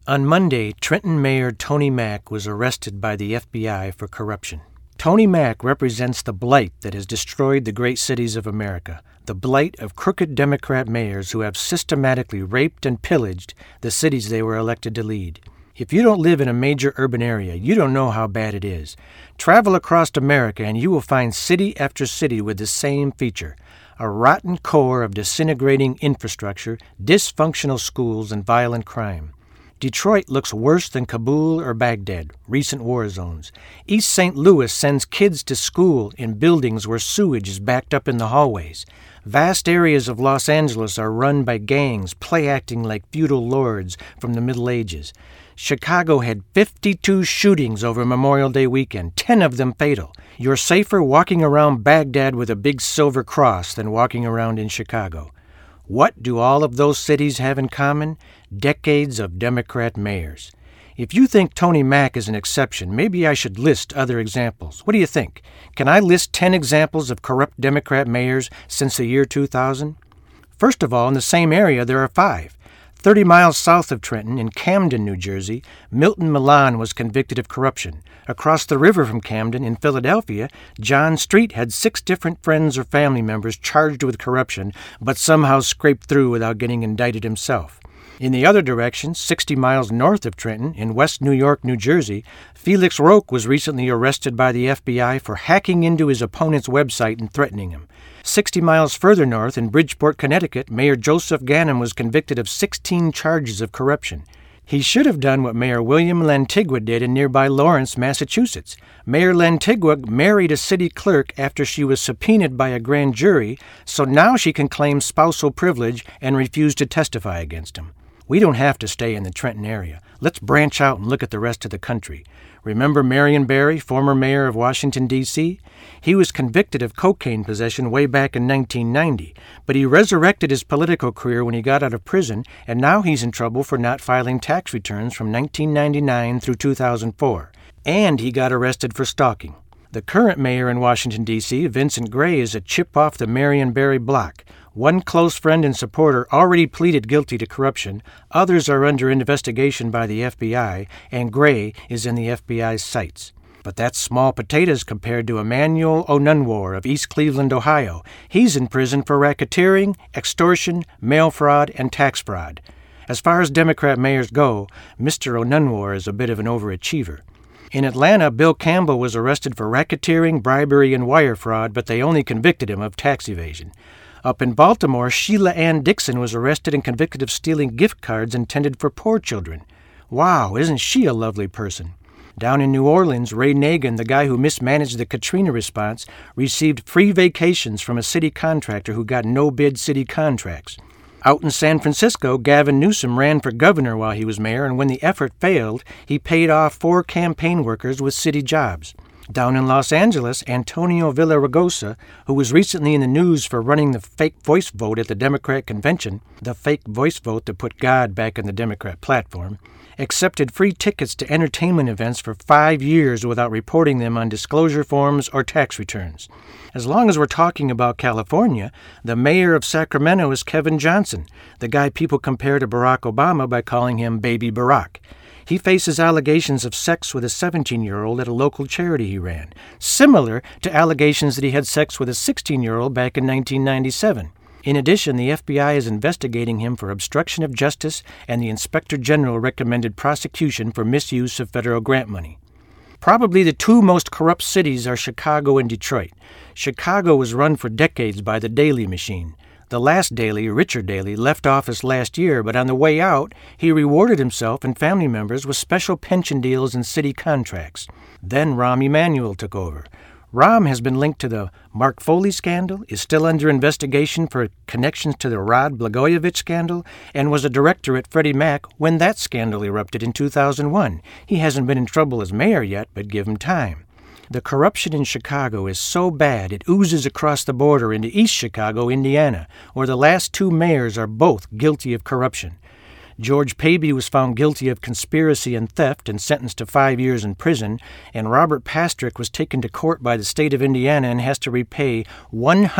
On Monday, Trenton Mayor Tony Mack was arrested by the FBI for corruption. Tony Mack represents the blight that has destroyed the great cities of America, the blight of crooked Democrat mayors who have systematically raped and pillaged the cities they were elected to lead. If you don't live in a major urban area, you don't know how bad it is. Travel across America and you will find city after city with the same feature: a rotten core of disintegrating infrastructure, dysfunctional schools, and violent crime. Detroit looks worse than Kabul or Baghdad, recent war zones. East St. Louis sends kids to school in buildings where sewage is backed up in the hallways. Vast areas of Los Angeles are run by gangs play-acting like feudal lords from the Middle Ages. Chicago had 52 shootings over Memorial Day weekend, 10 of them fatal. You're safer walking around Baghdad with a big silver cross than walking around in Chicago. What do all of those cities have in common? Decades of Democrat mayors. If you think Tony Mack is an exception, maybe I should list other examples. What do you think? Can I list 10 examples of corrupt Democrat mayors since the year 2000? First of all, in the same area, there are 5. 30 miles south of Trenton, in Camden, New Jersey, Milton Milan was convicted of corruption. Across the river from Camden, in Philadelphia, John Street had 6 different friends or family members charged with corruption, but somehow scraped through without getting indicted himself. In the other direction, 60 miles north of Trenton, in West New York, New Jersey, Felix Roque was recently arrested by the FBI for hacking into his opponent's website and threatening him. 60 miles further north, in Bridgeport, Connecticut, Mayor Joseph Ganim was convicted of 16 charges of corruption. He should have done what Mayor William Lantigua did in nearby Lawrence, Massachusetts. Mayor Lantigua married a city clerk after she was subpoenaed by a grand jury, so now she can claim spousal privilege and refuse to testify against him. We don't have to stay in the Trenton area. Let's branch out and look at the rest of the country. Remember Marion Barry, former mayor of Washington, D.C.? He was convicted of cocaine possession way back in 1990, but he resurrected his political career when he got out of prison, and now he's in trouble for not filing tax returns from 1999 through 2004. And he got arrested for stalking. The current mayor in Washington, D.C., Vincent Gray, is a chip off the Marion Barry block. One close friend and supporter already pleaded guilty to corruption, others are under investigation by the FBI, and Gray is in the FBI's sights. But that's small potatoes compared to Emmanuel Onunwar of East Cleveland, Ohio. He's in prison for racketeering, extortion, mail fraud, and tax fraud. As far as Democrat mayors go, Mr. Onunwar is a bit of an overachiever. In Atlanta, Bill Campbell was arrested for racketeering, bribery, and wire fraud, but they only convicted him of tax evasion. Up in Baltimore, Sheila Ann Dixon was arrested and convicted of stealing gift cards intended for poor children. Wow, isn't she a lovely person? Down in New Orleans, Ray Nagin, the guy who mismanaged the Katrina response, received free vacations from a city contractor who got no-bid city contracts. Out in San Francisco, Gavin Newsom ran for governor while he was mayor, and when the effort failed, he paid off 4 campaign workers with city jobs. Down in Los Angeles, Antonio Villaraigosa, who was recently in the news for running the fake voice vote at the Democrat convention, the fake voice vote that put God back in the Democrat platform, accepted free tickets to entertainment events for 5 years without reporting them on disclosure forms or tax returns. As long as we're talking about California, the mayor of Sacramento is Kevin Johnson, the guy people compare to Barack Obama by calling him Baby Barack. He faces allegations of sex with a 17-year-old at a local charity he ran, similar to allegations that he had sex with a 16-year-old back in 1997. In addition, the FBI is investigating him for obstruction of justice, and the Inspector General recommended prosecution for misuse of federal grant money. Probably the 2 most corrupt cities are Chicago and Detroit. Chicago was run for decades by the Daley machine. The last Daley, Richard Daley, left office last year, but on the way out, he rewarded himself and family members with special pension deals and city contracts. Then Rahm Emanuel took over. Rahm has been linked to the Mark Foley scandal, is still under investigation for connections to the Rod Blagojevich scandal, and was a director at Freddie Mac when that scandal erupted in 2001. He hasn't been in trouble as mayor yet, but give him time. The corruption in Chicago is so bad it oozes across the border into East Chicago, Indiana, where the last 2 mayors are both guilty of corruption. George Paby was found guilty of conspiracy and theft and sentenced to 5 years in prison, and Robert Pastrick was taken to court by the state of Indiana and has to repay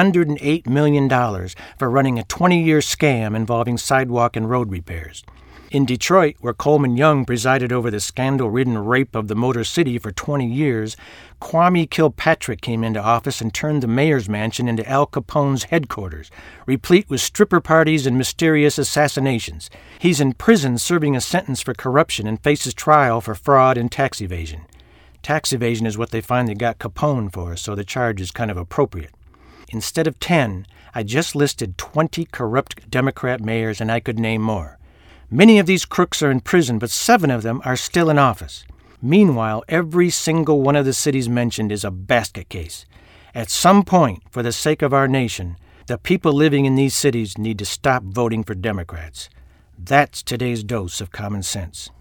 $108 million for running a 20-year scam involving sidewalk and road repairs. In Detroit, where Coleman Young presided over the scandal-ridden rape of the Motor City for 20 years, Kwame Kilpatrick came into office and turned the mayor's mansion into Al Capone's headquarters, replete with stripper parties and mysterious assassinations. He's in prison serving a sentence for corruption and faces trial for fraud and tax evasion. Tax evasion is what they finally got Capone for, so the charge is kind of appropriate. Instead of 10, I just listed 20 corrupt Democrat mayors, and I could name more. Many of these crooks are in prison, but 7 of them are still in office. Meanwhile, every single one of the cities mentioned is a basket case. At some point, for the sake of our nation, the people living in these cities need to stop voting for Democrats. That's today's dose of common sense.